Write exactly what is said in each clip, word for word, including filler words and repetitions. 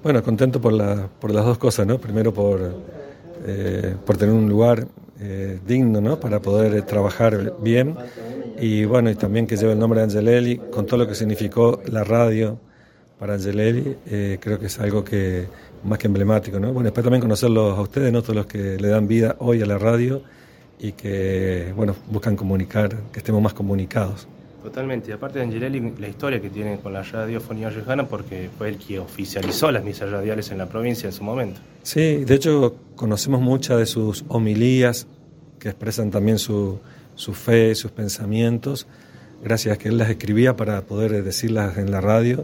Bueno, contento por, la, por las dos cosas, ¿no? Primero por, eh, por tener un lugar eh, digno, ¿no? Para poder trabajar bien y bueno, y también que lleve el nombre de Angelelli, con todo lo que significó la radio para Angelelli, eh, creo que es algo que más que emblemático, ¿no? Bueno, espero también conocerlos a ustedes, ¿no? Todos los que le dan vida hoy a la radio y que, bueno, buscan comunicar, que estemos más comunicados. Totalmente, y aparte de Angelelli, la historia que tiene con la radiofonía riojana, porque fue el que oficializó las misas radiales en la provincia en su momento. Sí, de hecho conocemos muchas de sus homilías que expresan también su, su fe, sus pensamientos, gracias a que él las escribía para poder decirlas en la radio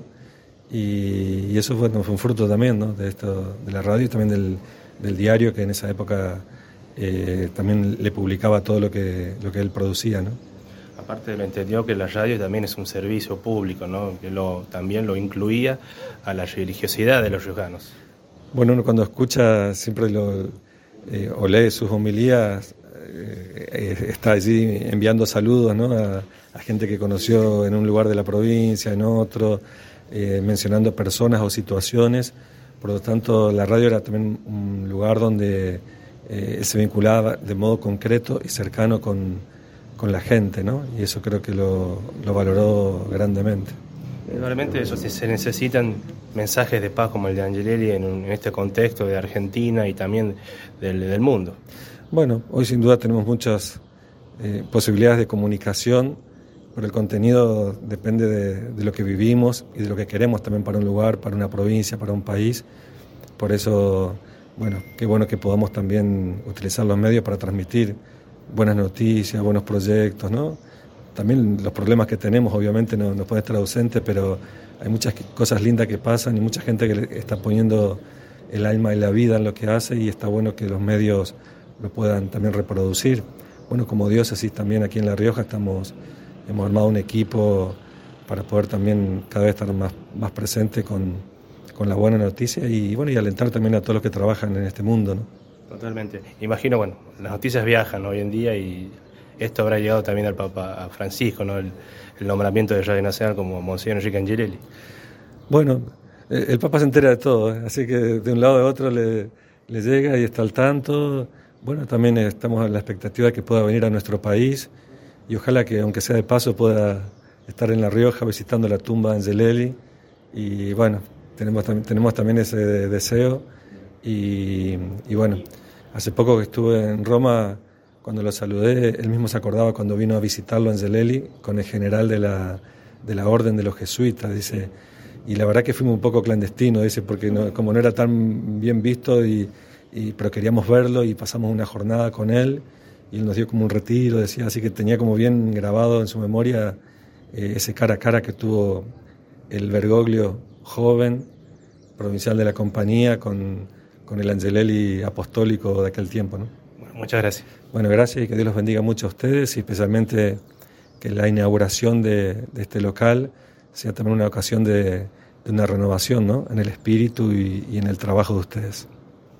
y, y eso fue, fue un fruto también, ¿no? de, esto, de la radio y también del, del diario que en esa época eh, también le publicaba todo lo que, lo que él producía, ¿no? Aparte lo entendió que la radio también es un servicio público, ¿no? Que lo, también lo incluía a la religiosidad de los riojanos. Bueno, uno cuando escucha siempre lo, eh, o lee sus homilías, eh, está allí enviando saludos, ¿no? a, a gente que conoció en un lugar de la provincia, en otro, eh, mencionando personas o situaciones. Por lo tanto, la radio era también un lugar donde eh, él se vinculaba de modo concreto y cercano con con la gente, ¿no? Y eso creo que lo, lo valoró grandemente. Realmente eso, si se necesitan mensajes de paz como el de Angelelli en, un, en este contexto de Argentina y también del, del mundo. Bueno, hoy sin duda tenemos muchas eh, posibilidades de comunicación, pero el contenido depende de, de lo que vivimos y de lo que queremos también para un lugar, para una provincia, para un país. Por eso, bueno, qué bueno que podamos también utilizar los medios para transmitir buenas noticias, buenos proyectos, ¿no? También los problemas que tenemos obviamente no, no pueden estar ausentes, pero hay muchas cosas lindas que pasan y mucha gente que le está poniendo el alma y la vida en lo que hace y está bueno que los medios lo puedan también reproducir. Bueno, como diócesis también aquí en La Rioja estamos, hemos armado un equipo para poder también cada vez estar más, más presente con, con la buena noticia y, bueno, y alentar también a todos los que trabajan en este mundo, ¿no? Totalmente. Imagino, bueno, las noticias viajan hoy en día y esto habrá llegado también al Papa Francisco, ¿no? El, el nombramiento de Radio Nacional como Monseñor Enrique Angelelli. Bueno, el Papa se entera de todo, ¿eh? Así que de un lado a otro le, le llega y está al tanto. Bueno, también estamos en la expectativa de que pueda venir a nuestro país y ojalá que, aunque sea de paso, pueda estar en La Rioja visitando la tumba de Angelelli. Y bueno, tenemos, tenemos también ese deseo y, y bueno, hace poco que estuve en Roma, cuando lo saludé, él mismo se acordaba cuando vino a visitarlo Angelelli con el general de la, de la Orden de los Jesuitas, dice, y la verdad que fuimos un poco clandestinos, dice, porque no, como no era tan bien visto, y, y, pero queríamos verlo y pasamos una jornada con él, y él nos dio como un retiro, decía, así que tenía como bien grabado en su memoria eh, ese cara a cara que tuvo el Bergoglio joven, provincial de la compañía, con, con el Angelelli apostólico de aquel tiempo, ¿no? Bueno, muchas gracias. Bueno, gracias y que Dios los bendiga mucho a ustedes y especialmente que la inauguración de, de este local sea también una ocasión de, de una renovación, ¿no? En el espíritu y, y en el trabajo de ustedes.